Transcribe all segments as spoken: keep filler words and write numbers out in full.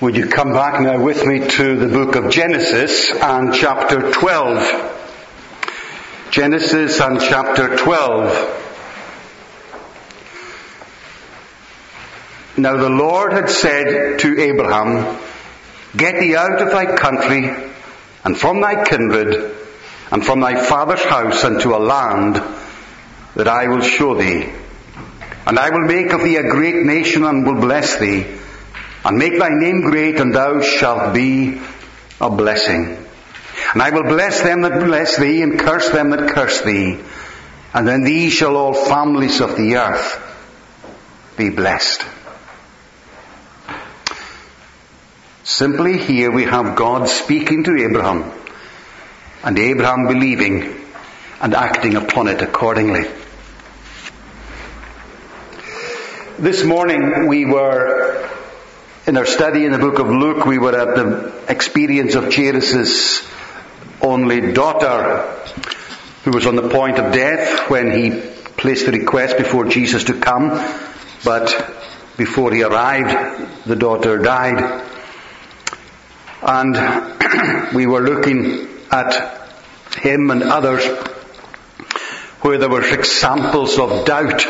Would you come back now with me to the book of Genesis and chapter twelve. Genesis and chapter twelve. Now the Lord had said to Abraham, "Get thee out of thy country, and from thy kindred, and from thy father's house, unto a land that I will show thee. And I will make of thee a great nation, and will bless thee, and make thy name great, and thou shalt be a blessing. And I will bless them that bless thee, and curse them that curse thee. And in thee shall all families of the earth be blessed." Simply here we have God speaking to Abraham, and Abraham believing and acting upon it accordingly. This morning we were, in our study in the book of Luke, we were at the experience of Jairus' only daughter, who was on the point of death when he placed the request before Jesus to come. But before he arrived, the daughter died. And we were looking at him and others where there were examples of doubt,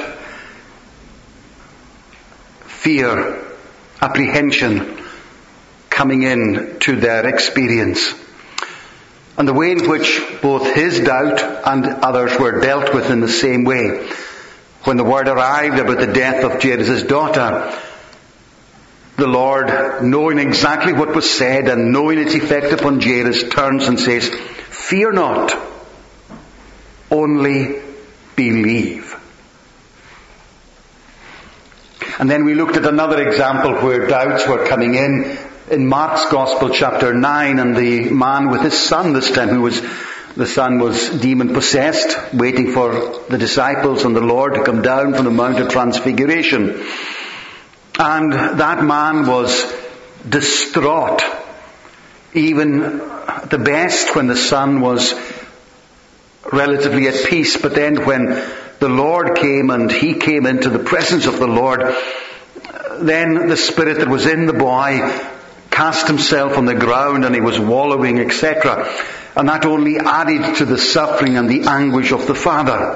fear, apprehension coming in to their experience. And the way in which both his doubt and others were dealt with in the same way. When the word arrived about the death of Jairus' daughter, the Lord, knowing exactly what was said and knowing its effect upon Jairus, turns and says, "Fear not, only believe." And then we looked at another example where doubts were coming in, in Mark's Gospel chapter nine, and the man with his son this time, who was, the son was demon possessed, waiting for the disciples and the Lord to come down from the Mount of Transfiguration. And that man was distraught, even at the best when the son was relatively at peace. But then when the Lord came and he came into the presence of the Lord, then the spirit that was in the boy cast himself on the ground and he was wallowing, et cetera. And that only added to the suffering and the anguish of the father.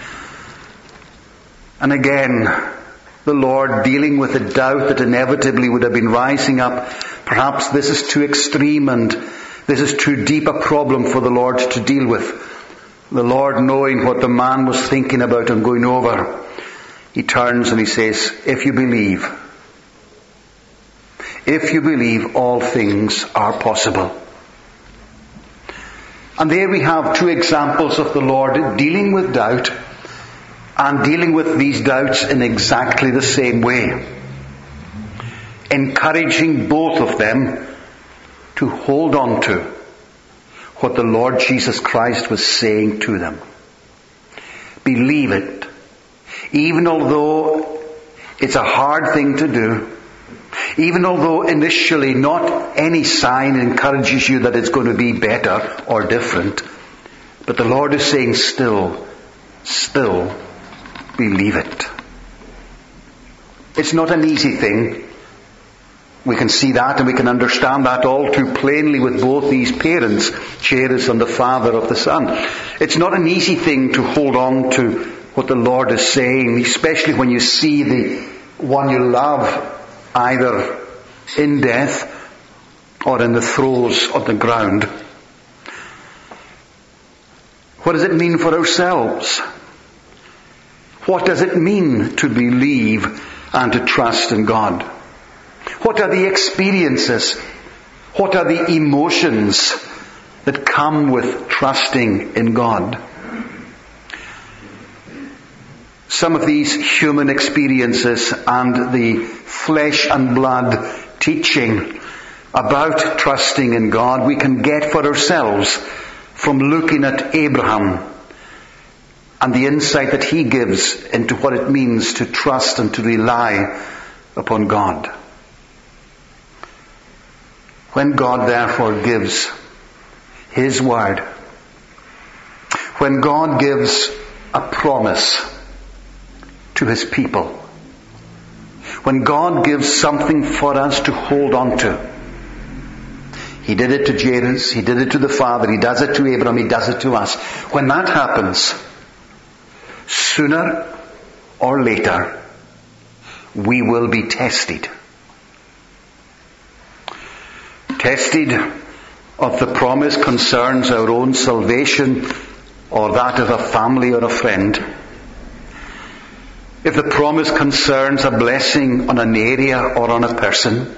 And again, the Lord dealing with the doubt that inevitably would have been rising up. Perhaps this is too extreme and this is too deep a problem for the Lord to deal with. The Lord, knowing what the man was thinking about and going over, he turns and he says, "If you believe, if you believe, all things are possible." And there we have two examples of the Lord dealing with doubt and dealing with these doubts in exactly the same way, encouraging both of them to hold on to what the Lord Jesus Christ was saying to them. Believe it. Even although it's a hard thing to do, even although initially not any sign encourages you that it's going to be better or different, but the Lord is saying still, still believe it. It's not an easy thing. We can see that and we can understand that all too plainly with both these parents, Jairus and the father of the son. It's not an easy thing to hold on to what the Lord is saying, especially when you see the one you love either in death or in the throes of the ground. What does it mean for ourselves? What does it mean to believe and to trust in God? What are the experiences? What are the emotions that come with trusting in God? Some of these human experiences and the flesh and blood teaching about trusting in God we can get for ourselves from looking at Abraham and the insight that he gives into what it means to trust and to rely upon God. When God therefore gives His word, when God gives a promise to His people, when God gives something for us to hold on to. He did it to Jairus, he did it to the father, he does it to Abraham, he does it to us. When that happens, sooner or later, we will be tested. Tested of the promise concerns our own salvation or that of a family or a friend. If the promise concerns a blessing on an area or on a person.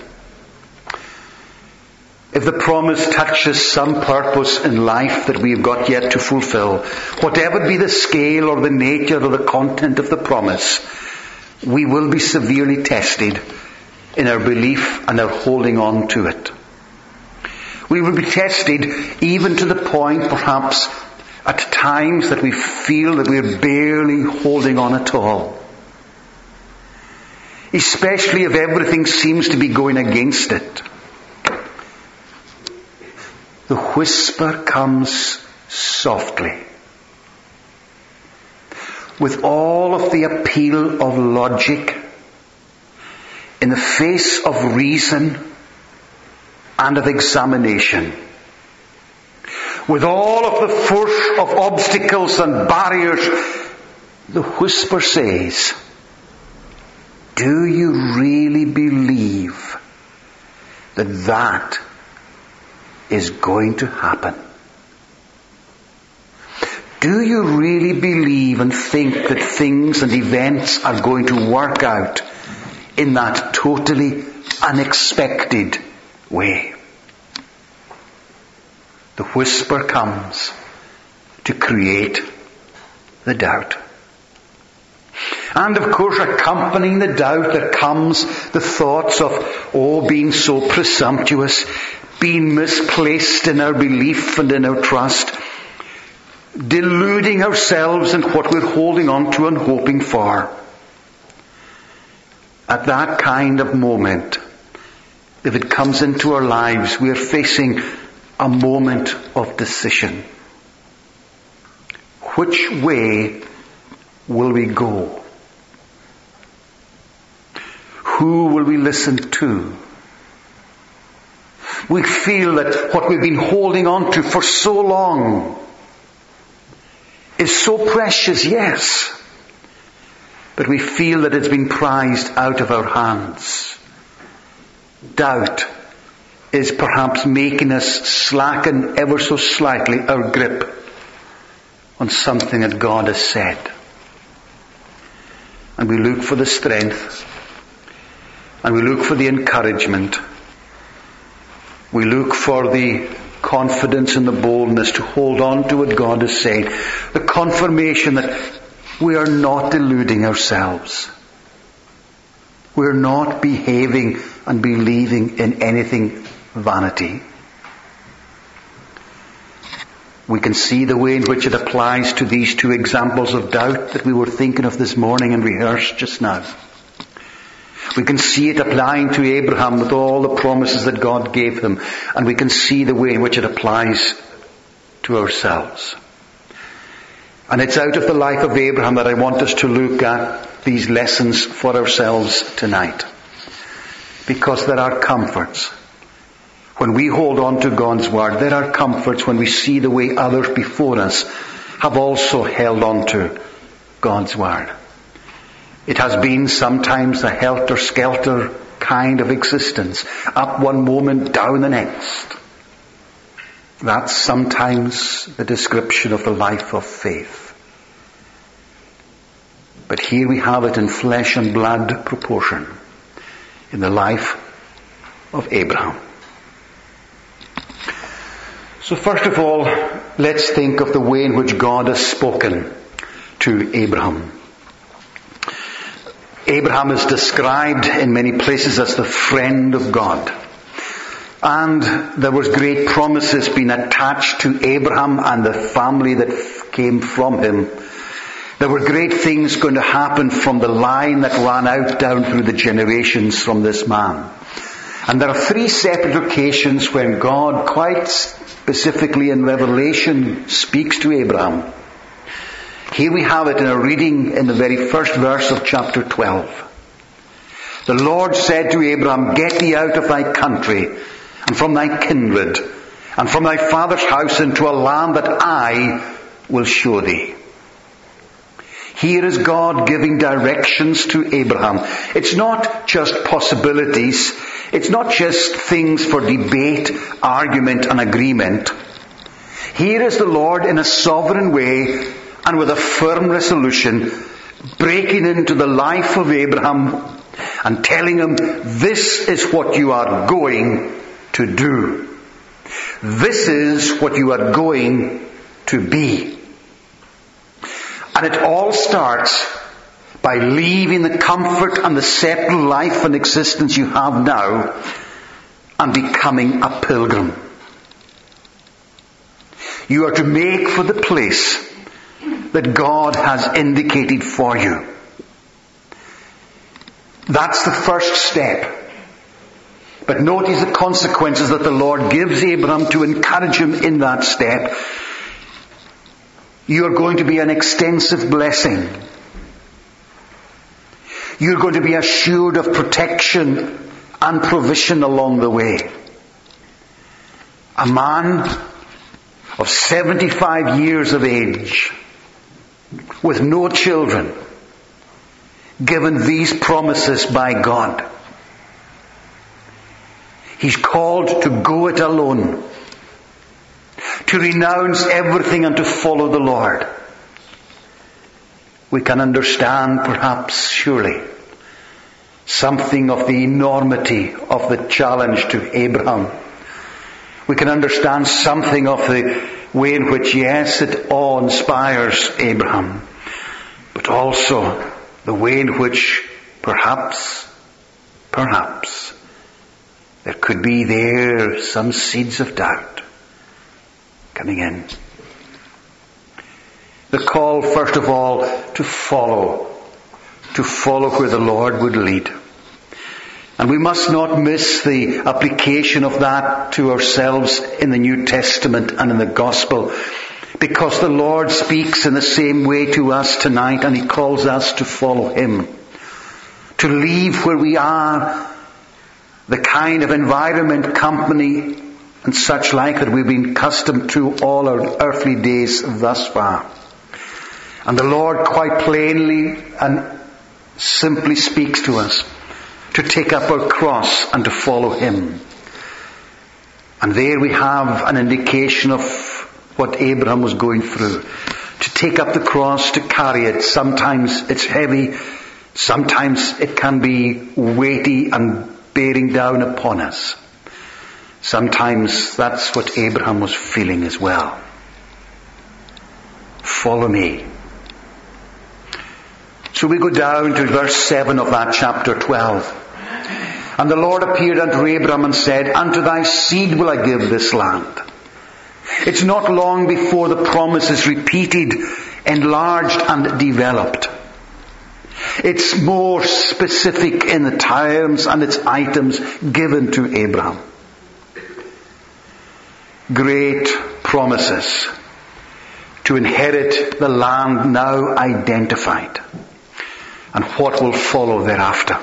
If the promise touches some purpose in life that we have got yet to fulfill, whatever be the scale or the nature or the content of the promise, we will be severely tested in our belief and our holding on to it. We will be tested even to the point, perhaps, at times that we feel that we're barely holding on at all. Especially if everything seems to be going against it. The whisper comes softly. With all of the appeal of logic, in the face of reason and of examination, with all of the force of obstacles and barriers, the whisper says, do you really believe that that is going to happen? Do you really believe and think that things and events are going to work out in that totally unexpected way? The whisper comes to create the doubt. And of course, accompanying the doubt, there comes the thoughts of, oh, being so presumptuous, being misplaced in our belief and in our trust, deluding ourselves in what we're holding on to and hoping for. At that kind of moment, if it comes into our lives, we are facing a moment of decision. Which way will we go? Who will we listen to? We feel that what we've been holding on to for so long is so precious, yes. But we feel that it's been prized out of our hands. Doubt is perhaps making us slacken ever so slightly our grip on something that God has said. And we look for the strength, and we look for the encouragement, we look for the confidence and the boldness to hold on to what God is saying. The confirmation that we are not deluding ourselves. We are not behaving and believing in anything vanity. We can see the way in which it applies to these two examples of doubt that we were thinking of this morning and rehearsed just now. We can see it applying to Abraham with all the promises that God gave him. And we can see the way in which it applies to ourselves. And it's out of the life of Abraham that I want us to look at these lessons for ourselves tonight. Because there are comforts when we hold on to God's Word. There are comforts when we see the way others before us have also held on to God's Word. It has been sometimes a helter-skelter kind of existence. Up one moment, down the next. That's sometimes the description of the life of faith. But here we have it in flesh and blood proportion in the life of Abraham. So first of all, let's think of the way in which God has spoken to Abraham. Abraham is described in many places as the friend of God. And there was great promises being attached to Abraham and the family that came from him. There were great things going to happen from the line that ran out down through the generations from this man. And there are three separate occasions when God quite specifically in Revelation speaks to Abraham. Here we have it in a reading in the very first verse of chapter twelve. The Lord said to Abraham, get thee out of thy country, and from thy kindred, and from thy father's house into a land that I will show thee. Here is God giving directions to Abraham. It's not just possibilities. It's not just things for debate, argument, and agreement. Here is the Lord in a sovereign way and with a firm resolution breaking into the life of Abraham and telling him, this is what you are going to do. This is what you are going to be. And it all starts by leaving the comfort and the settled life and existence you have now and becoming a pilgrim. You are to make for the place that God has indicated for you. That's the first step. But notice the consequences that the Lord gives Abraham to encourage him in that step. You are going to be an extensive blessing. You're going to be assured of protection and provision along the way. A man of seventy-five years of age, with no children, given these promises by God. He's called to go it alone, to renounce everything and to follow the Lord. We can understand, perhaps, surely, something of the enormity of the challenge to Abraham. We can understand something of the way in which, yes, it awe-inspires Abraham, but also the way in which perhaps, perhaps, there could be there some seeds of doubt coming in. The call, first of all, to follow, to follow where the Lord would lead. And we must not miss the application of that to ourselves in the New Testament and in the Gospel, because the Lord speaks in the same way to us tonight, and He calls us to follow Him. To leave where we are, the kind of environment, company, and such like that we've been accustomed to all our earthly days thus far. And the Lord quite plainly and simply speaks to us to take up our cross and to follow Him. And there we have an indication of what Abraham was going through. To take up the cross, to carry it. Sometimes it's heavy. Sometimes it can be weighty and bearing down upon us. Sometimes that's what Abraham was feeling as well. Follow me. So we go down to verse seven of that chapter twelve. And the Lord appeared unto Abraham and said, unto thy seed will I give this land. It's not long before the promise is repeated, enlarged and developed. It's more specific in the terms and its items given to Abraham. Great promises to inherit the land now identified, and what will follow thereafter.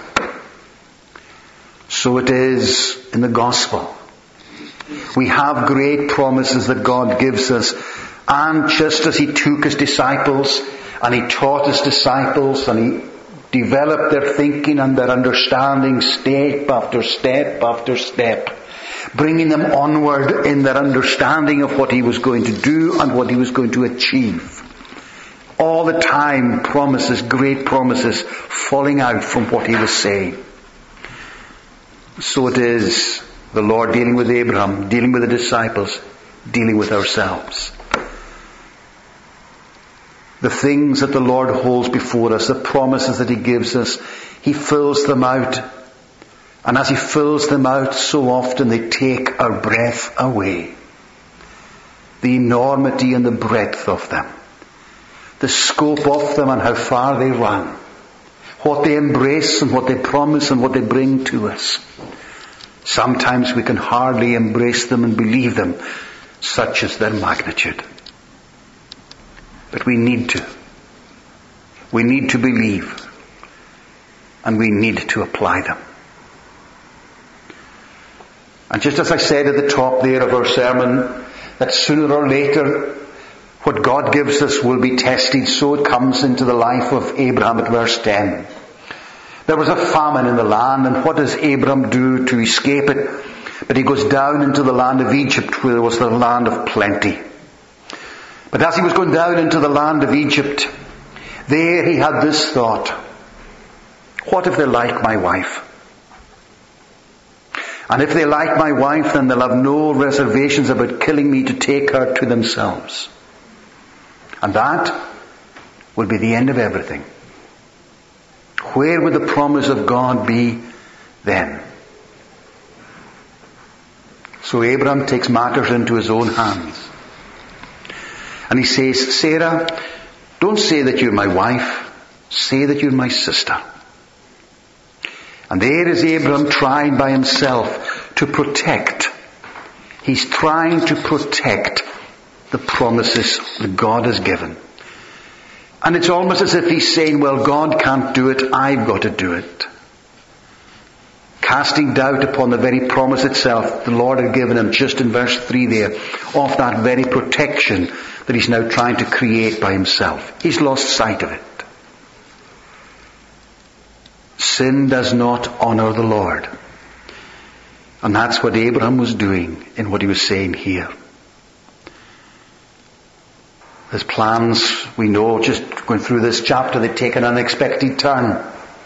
So it is in the gospel. We have great promises that God gives us, and just as He took His disciples and He taught His disciples and He developed their thinking and their understanding step after step after step, bringing them onward in their understanding of what He was going to do and what He was going to achieve. All the time promises, great promises, falling out from what He was saying. So it is the Lord dealing with Abraham, dealing with the disciples, dealing with ourselves. The things that the Lord holds before us, the promises that He gives us, He fills them out. And as He fills them out, so often they take our breath away. The enormity and the breadth of them. The scope of them and how far they run. What they embrace and what they promise and what they bring to us. Sometimes we can hardly embrace them and believe them. Such is their magnitude. But we need to. We need to believe. and we need to apply them. And just as I said at the top there of our sermon, that sooner or later what God gives us will be tested, so it comes into the life of Abraham at verse ten. There was a famine in the land, and what does Abraham do to escape it? But he goes down into the land of Egypt, where there was the land of plenty. But as he was going down into the land of Egypt, there he had this thought: what if they like my wife? And if they like my wife, then they'll have no reservations about killing me to take her to themselves. And that will be the end of everything. Where would the promise of God be then? So Abraham takes matters into his own hands. And he says, Sarah, don't say that you're my wife. Say that you're my sister. And there is Abraham trying by himself to protect. He's trying to protect the promises that God has given. And it's almost as if he's saying, well, God can't do it, I've got to do it. Casting doubt upon the very promise itself the Lord had given him just in verse three there, of that very protection that he's now trying to create by himself. He's lost sight of it. Sin does not honour the Lord. And that's what Abraham was doing in what he was saying here. His plans, we know, just going through this chapter, they take an unexpected turn.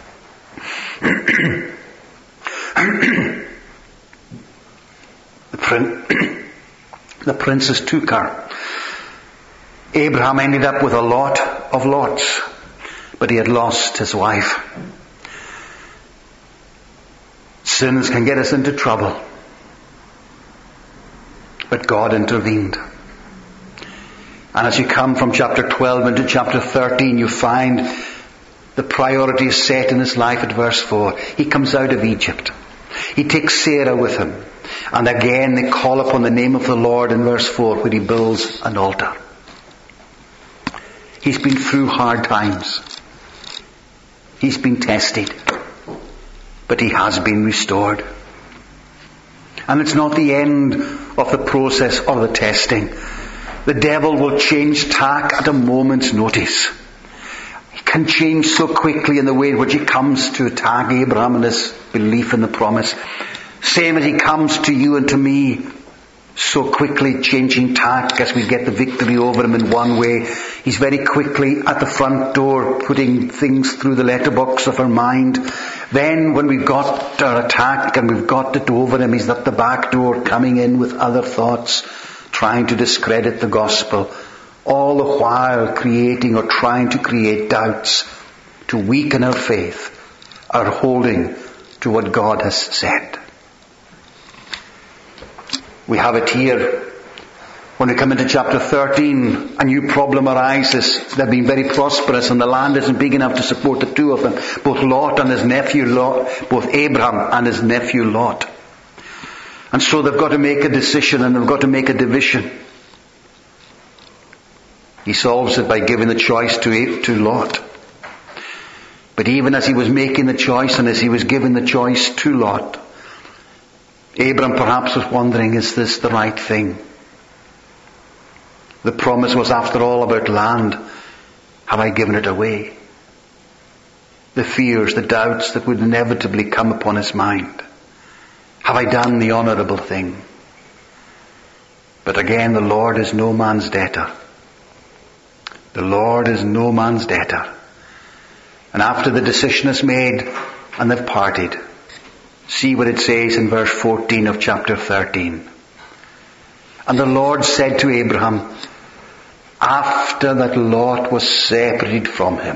the, prin- the princess took her. Abraham ended up with a lot of lots, but he had lost his wife. Sins can get us into trouble, but God intervened. And as you come from chapter twelve into chapter thirteen, you find the priority is set in his life at verse four. He comes out of Egypt. He takes Sarah with him. And again they call upon the name of the Lord in verse four, where he builds an altar. He's been through hard times. He's been tested. But he has been restored. And it's not the end of the process of the testing. The devil will change tack at a moment's notice. He can change so quickly in the way in which he comes to attack Abraham and his belief in the promise. Same as he comes to you and to me, so quickly changing tack as we get the victory over him in one way. He's very quickly at the front door putting things through the letterbox of our mind. Then when we've got our attack and we've got it over him, he's at the back door coming in with other thoughts, trying to discredit the gospel, all the while creating or trying to create doubts to weaken our faith, our holding to what God has said. We have it here. When we come into chapter thirteen, a new problem arises. They've been very prosperous and the land isn't big enough to support the two of them. Both Lot and his nephew Lot, both Abraham and his nephew Lot. And so they've got to make a decision and they've got to make a division. He solves it by giving the choice to, to Lot. But even as he was making the choice and as he was giving the choice to Lot, Abraham perhaps was wondering, is this the right thing? The promise was after all about land. Have I given it away? The fears, the doubts that would inevitably come upon his mind. Have I done the honourable thing? But again, the Lord is no man's debtor. The Lord is no man's debtor. And after the decision is made and they've parted, see what it says in verse fourteen of chapter thirteen. And the Lord said to Abraham, after that Lot was separated from him,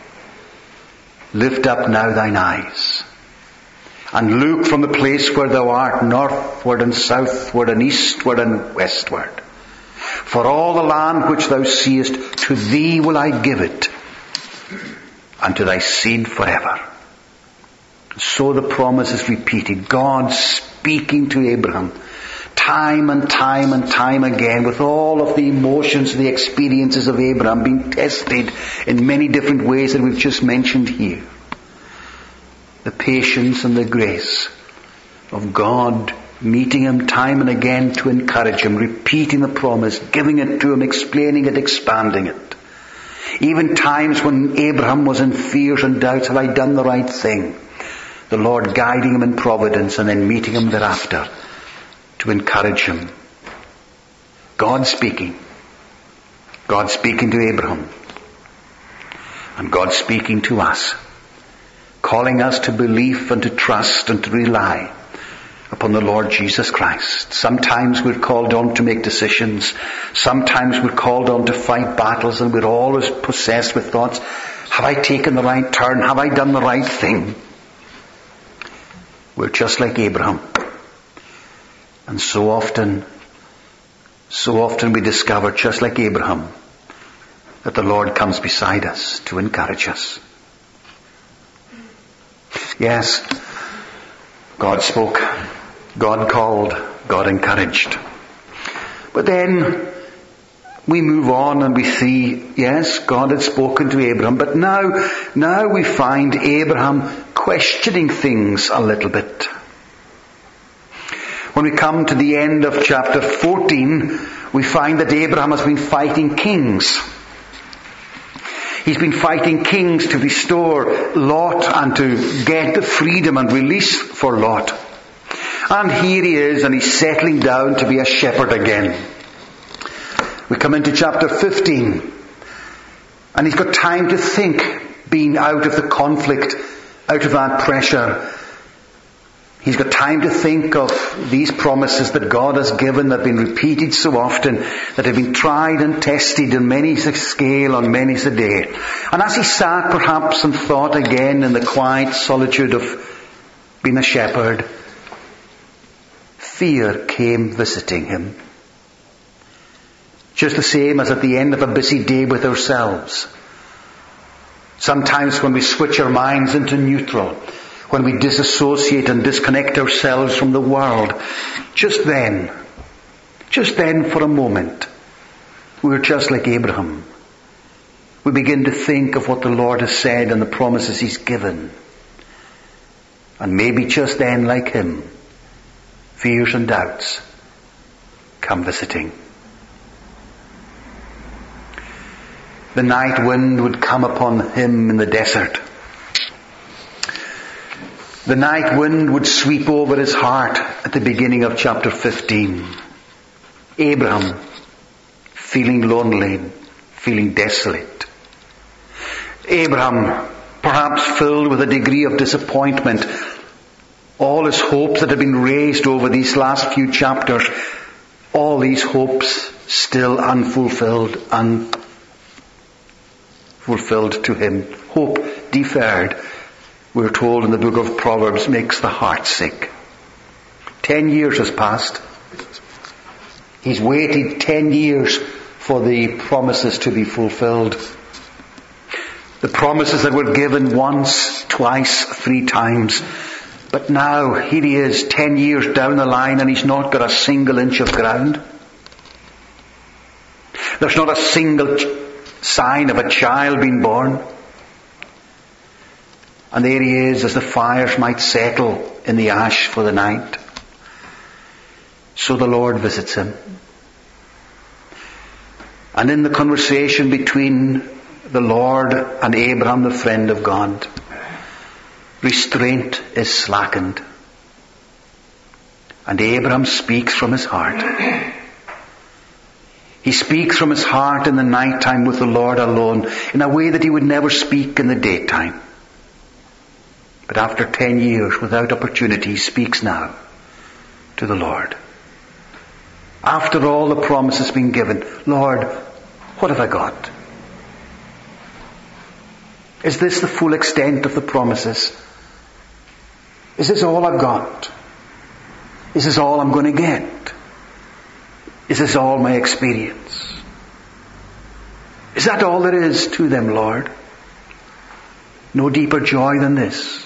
lift up now thine eyes, and look from the place where thou art, northward and southward and eastward and westward. For all the land which thou seest, to thee will I give it, and to thy seed forever. So the promise is repeated. God speaking to Abraham, time and time and time again, with all of the emotions, the experiences of Abraham being tested in many different ways that we've just mentioned here. the patience and the grace of God meeting him time and again to encourage him, repeating the promise, giving it to him, explaining it, expanding it. Even times when Abraham was in fears and doubts, have I done the right thing? The Lord guiding him in providence and then meeting him thereafter to encourage him. God speaking. God speaking to Abraham. And God speaking to us. Calling us to believe and to trust and to rely upon the Lord Jesus Christ. Sometimes we're called on to make decisions. Sometimes we're called on to fight battles, and we're always possessed with thoughts, have I taken the right turn? Have I done the right thing? We're just like Abraham. And so often, so often we discover, just like Abraham, that the Lord comes beside us to encourage us. Yes, God spoke. God called, God encouraged. But then we move on and we see, yes, God had spoken to Abraham, but now, now we find Abraham questioning things a little bit. When we come to the end of chapter fourteen, we find that Abraham has been fighting kings. He's been fighting kings to restore Lot and to get the freedom and release for Lot. And here he is, and he's settling down to be a shepherd again. We come into chapter fifteen, and he's got time to think, being out of the conflict, out of that pressure. He's got time to think of these promises that God has given, that have been repeated so often, that have been tried and tested on many's a scale, on many's a day. And as he sat perhaps and thought again in the quiet solitude of being a shepherd, fear came visiting him. Just the same as at the end of a busy day with ourselves. Sometimes when we switch our minds into neutral, when we disassociate and disconnect ourselves from the world, just then, just then for a moment, we're just like Abraham. We begin to think of what the Lord has said and the promises he's given. And maybe just then, like him, fears and doubts come visiting. The night wind would come upon him in the desert. The night wind would sweep over his heart at the beginning of chapter fifteen. Abraham, feeling lonely, feeling desolate. Abraham, perhaps filled with a degree of disappointment. All his hopes that had been raised over these last few chapters, all these hopes still unfulfilled, unfulfilled to him. Hope deferred, we're told in the book of Proverbs, makes the heart sick. Ten years has passed. He's waited ten years for the promises to be fulfilled. The promises that were given once, twice, three times. But now, here he is, ten years down the line, and he's not got a single inch of ground. There's not a single ch- sign of a child being born. And there he is, as the fires might settle in the ash for the night. So the Lord visits him. And in the conversation between the Lord and Abraham, the friend of God, restraint is slackened. And Abraham speaks from his heart. He speaks from his heart in the night time with the Lord alone, in a way that he would never speak in the daytime. But after ten years without opportunity, he speaks now to the Lord. After all the promise has been given, Lord, what have I got? Is this the full extent of the promises? Is this all I've got? Is this all I'm going to get? Is this all my experience? Is that all there is to them, Lord? No deeper joy than this.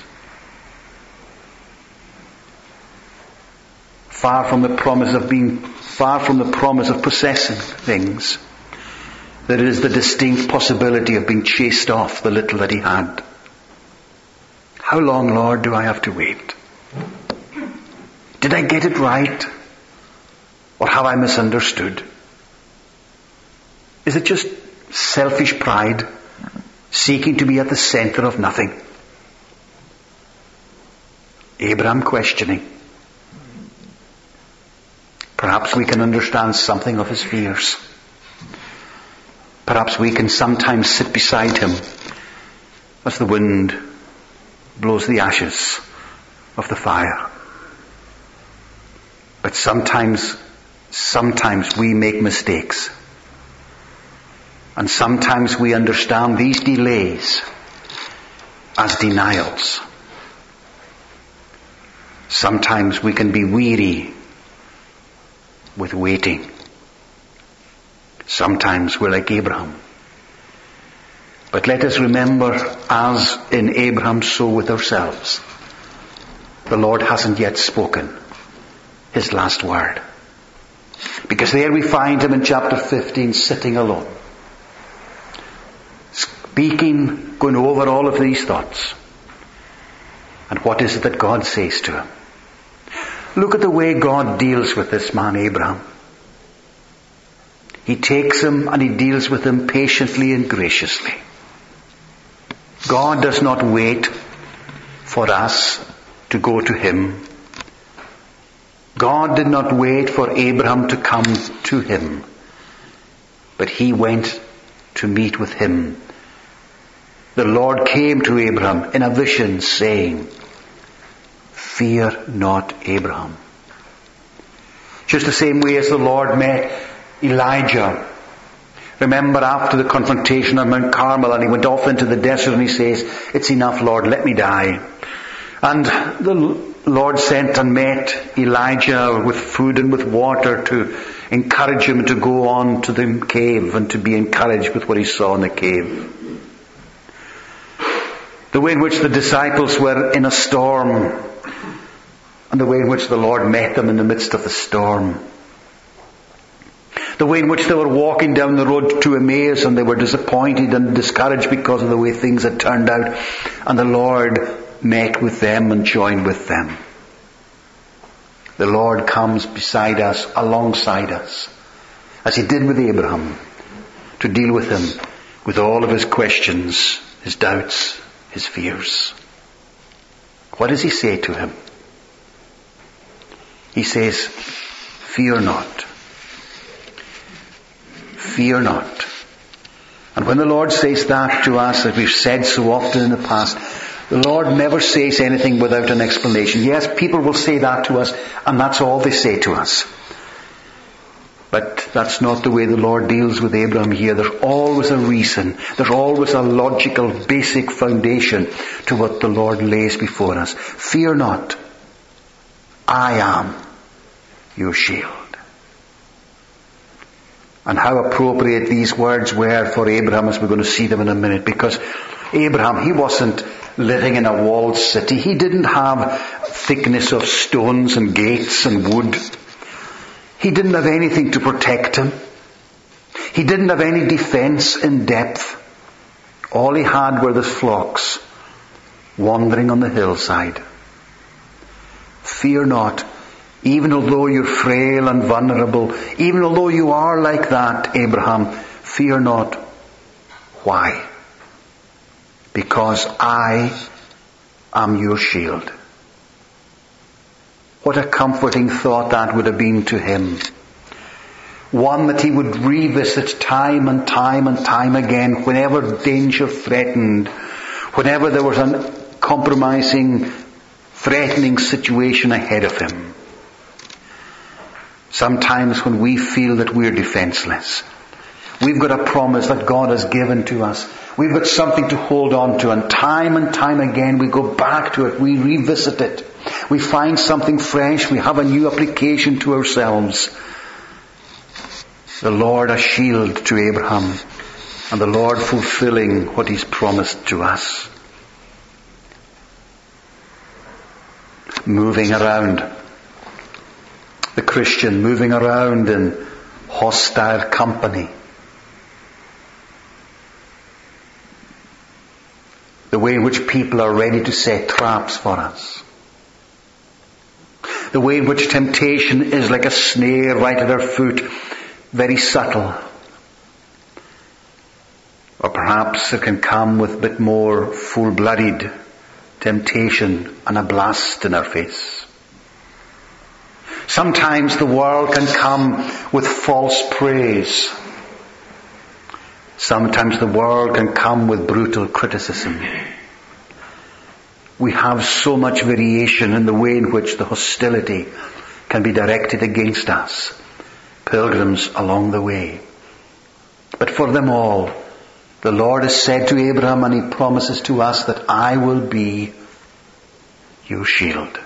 Far from the promise of being, far from the promise of possessing things, there is the distinct possibility of being chased off the little that he had. How long, Lord, do I have to wait? Did I get it right? Or have I misunderstood? Is it just selfish pride, seeking to be at the center of nothing? Abraham questioning. Perhaps we can understand something of his fears. Perhaps we can sometimes sit beside him as the wind blows the ashes of the fire. But sometimes, sometimes we make mistakes. And sometimes we understand these delays as denials. Sometimes we can be weary with waiting. Sometimes we're like Abraham. But let us remember, as in Abraham, so with ourselves. The Lord hasn't yet spoken his last word. Because there we find him in chapter fifteen sitting alone. Speaking, going over all of these thoughts. And what is it that God says to him? Look at the way God deals with this man Abraham. He takes him and he deals with him patiently and graciously. God does not wait for us to go to him. God did not wait for Abraham to come to him, but he went to meet with him. The Lord came to Abraham in a vision saying, "Fear not, Abraham." Just the same way as the Lord met Elijah. Remember after the confrontation on Mount Carmel, and he went off into the desert and he says, "It's enough, Lord, let me die." And the Lord sent and met Elijah with food and with water to encourage him to go on to the cave and to be encouraged with what he saw in the cave. The way in which the disciples were in a storm, and the way in which the Lord met them in the midst of the storm. The way in which they were walking down the road to Emmaus and they were disappointed and discouraged because of the way things had turned out. And the Lord met with them and joined with them. The Lord comes beside us, alongside us, as he did with Abraham, to deal with him with all of his questions, his doubts, his fears. What does he say to him? He says, "Fear not. Fear not." And when the Lord says that to us, as we've said so often in the past, the Lord never says anything without an explanation. Yes, people will say that to us, and that's all they say to us. But that's not the way the Lord deals with Abraham here. There's always a reason. There's always a logical, basic foundation to what the Lord lays before us. Fear not. I am your shield. And how appropriate these words were for Abraham, as we're going to see them in a minute. Because Abraham, he wasn't living in a walled city. He didn't have thickness of stones and gates and wood. He didn't have anything to protect him. He didn't have any defense in depth. All he had were the flocks wandering on the hillside. Fear not. Even although you're frail and vulnerable, even although you are like that, Abraham, fear not. Why? Because I am your shield. What a comforting thought that would have been to him. One that he would revisit time and time and time again whenever danger threatened, whenever there was a compromising, threatening situation ahead of him. Sometimes when we feel that we're defenseless, we've got a promise that God has given to us. We've got something to hold on to, and time and time again we go back to it, we revisit it. We find something fresh, we have a new application to ourselves. The Lord a shield to Abraham, and the Lord fulfilling what he's promised to us. Moving around. The Christian moving around in hostile company. The way in which people are ready to set traps for us. The way in which temptation is like a snare right at our foot, very subtle. Or perhaps it can come with a bit more full-blooded temptation and a blast in our face. Sometimes the world can come with false praise. Sometimes the world can come with brutal criticism. We have so much variation in the way in which the hostility can be directed against us, pilgrims along the way. But for them all, the Lord has said to Abraham, and He promises to us, that I will be your shield.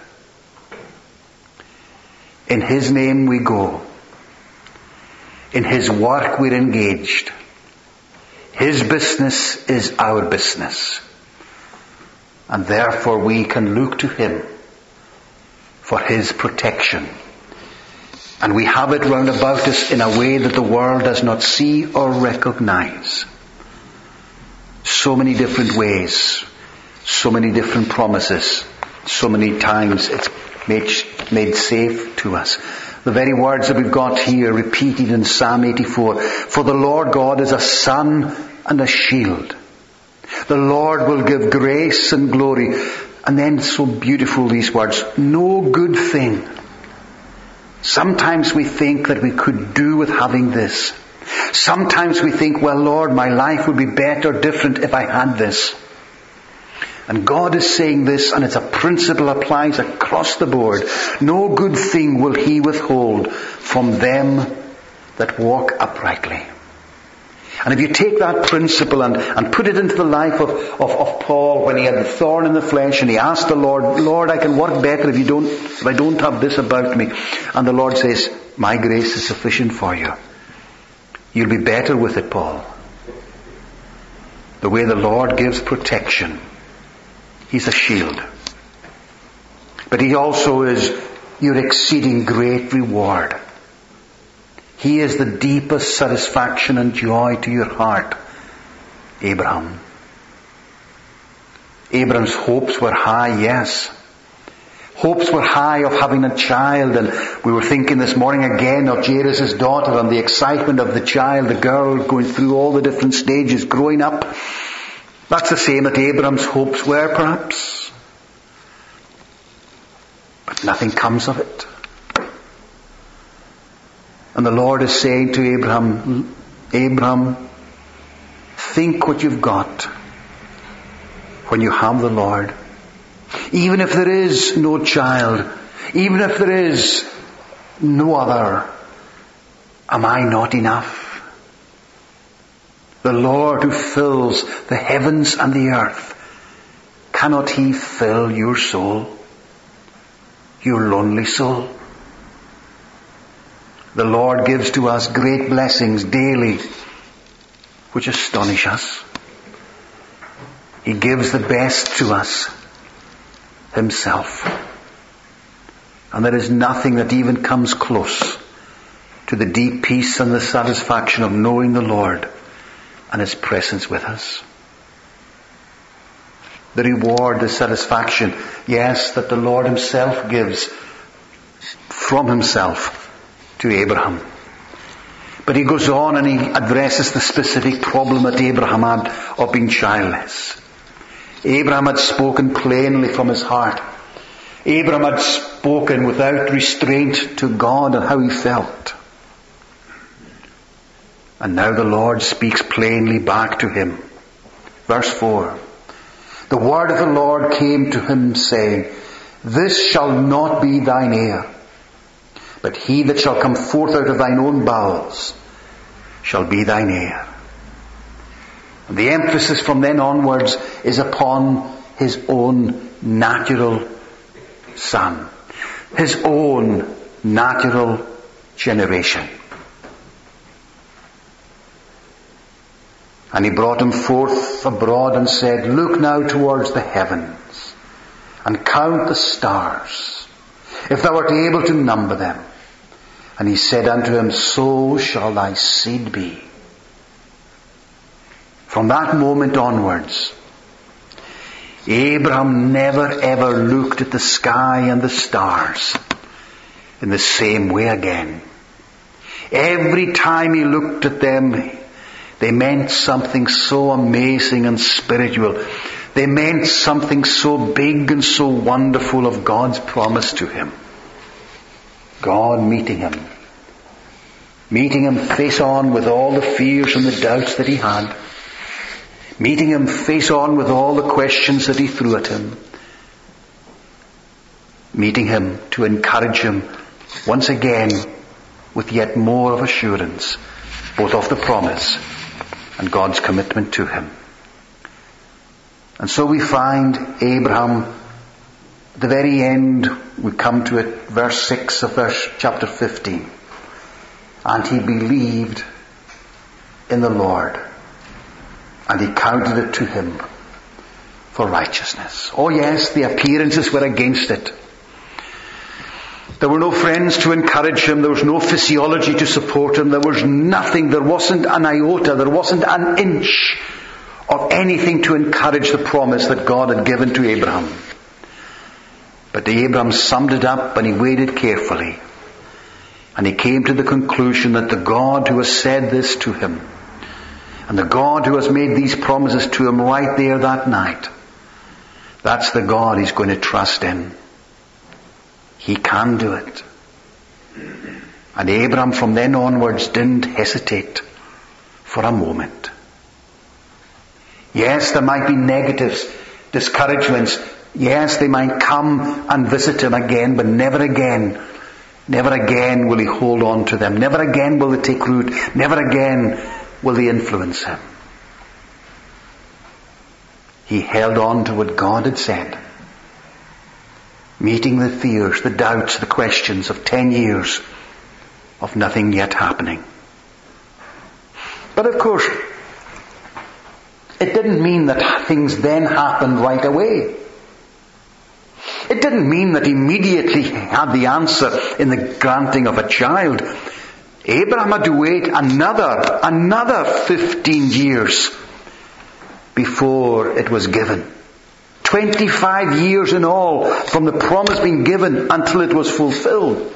In His name we go. In His work we're engaged. His business is our business. And therefore we can look to Him for His protection. And we have it round about us in a way that the world does not see or recognize. So many different ways, so many different promises, so many times it's made, made safe to us. The very words that we've got here repeated in Psalm eighty-four. For the Lord God is a sun and a shield. The Lord will give grace and glory. And then so beautiful these words. No good thing. Sometimes we think that we could do with having this. Sometimes we think, well, Lord, my life would be better, different if I had this. And God is saying this, and it's a principle applies across the board. No good thing will He withhold from them that walk uprightly. And if you take that principle and, and put it into the life of, of, of Paul when he had the thorn in the flesh and he asked the Lord, Lord, I can work better if you don't, if I don't have this about me. And the Lord says, my grace is sufficient for you. You'll be better with it, Paul. The way the Lord gives protection. He's a shield. But He also is your exceeding great reward. He is the deepest satisfaction and joy to your heart, Abraham. Abraham's hopes were high, yes. Hopes were high of having a child, and we were thinking this morning again of Jairus' daughter and the excitement of the child, the girl going through all the different stages, growing up. That's the same that Abraham's hopes were, perhaps. But nothing comes of it. And the Lord is saying to Abraham, Abraham, think what you've got when you have the Lord. Even if there is no child, even if there is no other, am I not enough? The Lord who fills the heavens and the earth, cannot He fill your soul, your lonely soul? The Lord gives to us great blessings daily, which astonish us. He gives the best to us, Himself. And there is nothing that even comes close to the deep peace and the satisfaction of knowing the Lord and His presence with us. The reward, the satisfaction, yes, that the Lord Himself gives from Himself to Abraham. But He goes on and He addresses the specific problem that Abraham had of being childless. Abraham had spoken plainly from his heart. Abraham had spoken without restraint to God and how he felt. And now the Lord speaks plainly back to him. Verse four. The word of the Lord came to him, saying, this shall not be thine heir, but he that shall come forth out of thine own bowels shall be thine heir. And the emphasis from then onwards is upon his own natural son. His own natural generation. And he brought him forth abroad and said, look now towards the heavens and count the stars, if thou art able to number them. And he said unto him, so shall thy seed be. From that moment onwards, Abraham never ever looked at the sky and the stars in the same way again. Every time he looked at them, they meant something so amazing and spiritual. They meant something so big and so wonderful of God's promise to him. God meeting him. Meeting him face on with all the fears and the doubts that he had. Meeting him face on with all the questions that he threw at him. Meeting him to encourage him once again with yet more of assurance, both of the promise and God's commitment to him. And so we find Abraham, at the very end, we come to it, verse six of verse chapter fifteen. And he believed in the Lord, and he counted it to him for righteousness. Oh yes, the appearances were against it. There were no friends to encourage him. There was no physiology to support him. There was nothing. There wasn't an iota. There wasn't an inch of anything to encourage the promise that God had given to Abraham. But Abraham summed it up and he weighed it carefully. And he came to the conclusion that the God who has said this to him, and the God who has made these promises to him right there that night, that's the God he's going to trust in. He can do it. And Abraham from then onwards didn't hesitate for a moment. Yes, there might be negatives, discouragements. Yes, they might come and visit him again, but never again, never again will he hold on to them. Never again will they take root. Never again will they influence him. He held on to what God had said. Meeting the fears, the doubts, the questions of ten years of nothing yet happening. But of course, it didn't mean that things then happened right away. It didn't mean that immediately he had the answer in the granting of a child. Abraham had to wait another, another fifteen years before it was given. twenty-five years in all from the promise being given until it was fulfilled.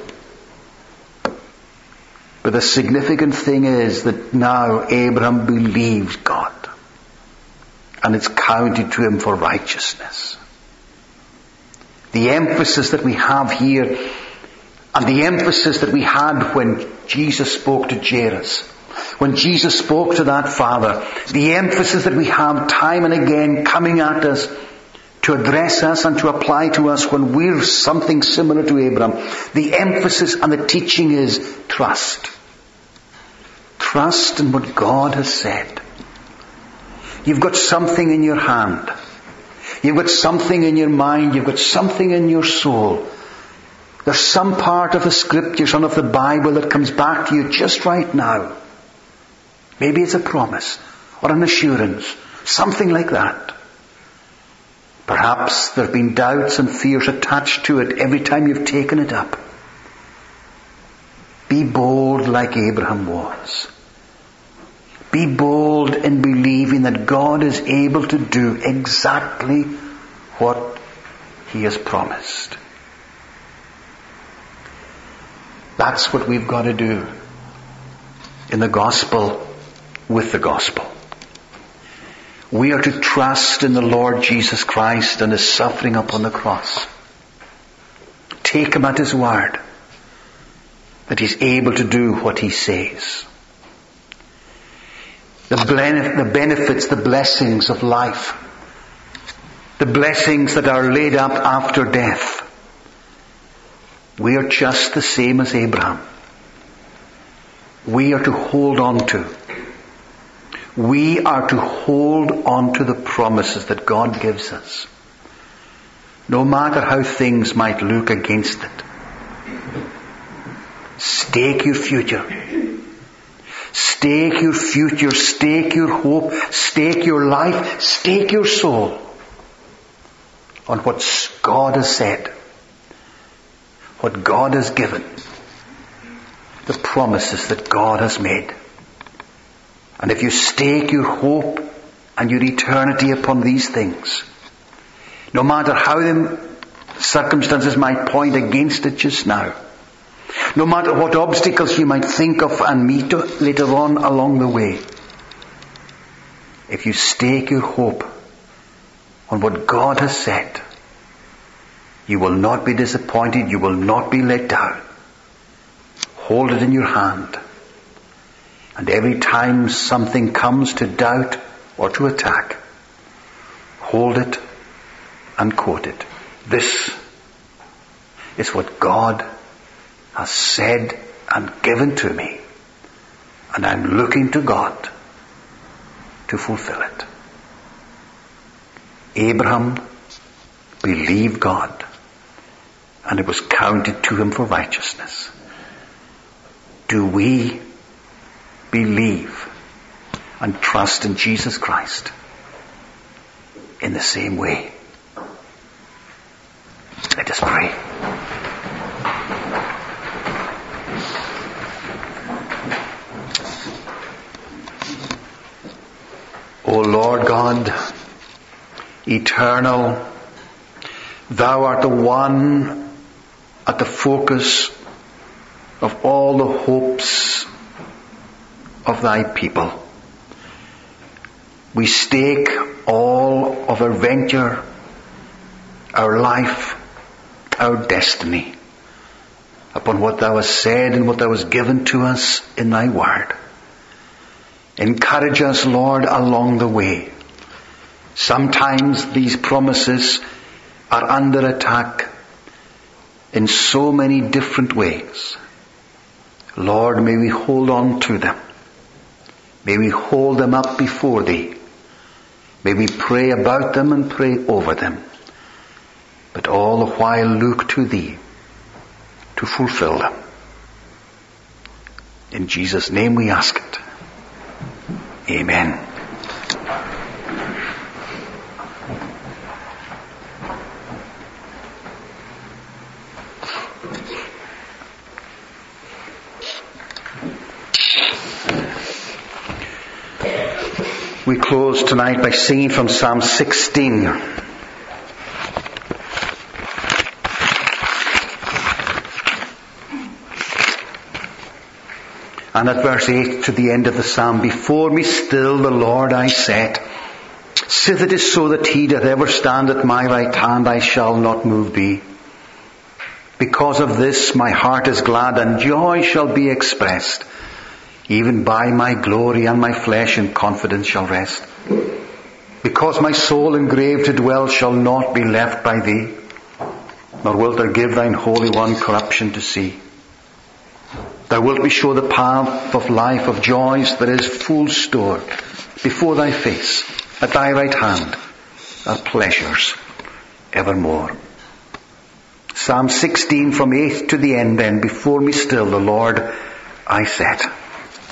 But the significant thing is that now Abraham believes God. And it's counted to him for righteousness. The emphasis that we have here, and the emphasis that we had when Jesus spoke to Jairus, when Jesus spoke to that father, the emphasis that we have time and again coming at us to address us and to apply to us when we're something similar to Abraham. The emphasis and the teaching is trust. Trust in what God has said. You've got something in your hand. You've got something in your mind. You've got something in your soul. There's some part of the scriptures and of the Bible that comes back to you just right now. Maybe it's a promise or an assurance. Something like that. Perhaps there have been doubts and fears attached to it every time you've taken it up. Be bold like Abraham was. Be bold in believing that God is able to do exactly what He has promised. That's what we've got to do in the gospel with the gospel. We are to trust in the Lord Jesus Christ and His suffering upon the cross. Take Him at His word that He's able to do what He says. The, blen- the benefits, the blessings of life, the blessings that are laid up after death. We are just the same as Abraham. We are to hold on to. We are to hold on to the promises that God gives us, no matter how things might look against it. Stake your future. Stake your future. Stake your hope. Stake your life. Stake your soul on what God has said, what God has given, the promises that God has made. And if you stake your hope and your eternity upon these things, No matter how the circumstances might point against it just now. No matter what obstacles you might think of and meet later on along the way. If you stake your hope on what God has said, you will not be disappointed, you will not be let down. Hold it in your hand. And every time something comes to doubt or to attack, hold it and quote it. This is what God has said and given to me. And I'm looking to God to fulfill it. Abraham believed God, and it was counted to him for righteousness. Do we believe and trust in Jesus Christ in the same way? Let us pray. O Lord God, eternal, Thou art the one at the focus of all the hopes of Thy people. We stake all of our venture, our life, our destiny upon what Thou hast said and what Thou hast given to us in Thy Word. Encourage us, Lord, along the way. Sometimes these promises are under attack in so many different ways. Lord, may we hold on to them. May we hold them up before Thee. May we pray about them and pray over them. But all the while look to Thee to fulfill them. In Jesus' name we ask it. Amen. We close tonight by singing from Psalm sixteen. And at verse eight to the end of the psalm, before me still the Lord I set. Sith it is so that He doth ever stand at my right hand, I shall not move be. Because of this my heart is glad, and joy shall be expressed. Even by my glory and my flesh in confidence shall rest. Because my soul engraved to dwell shall not be left by Thee, nor wilt Thou give Thine Holy One corruption to see. Thou wilt me show the path of life, of joys that is full store. Before Thy face, at Thy right hand, are pleasures evermore. Psalm sixteen from eighth to the end then, before me still the Lord I set.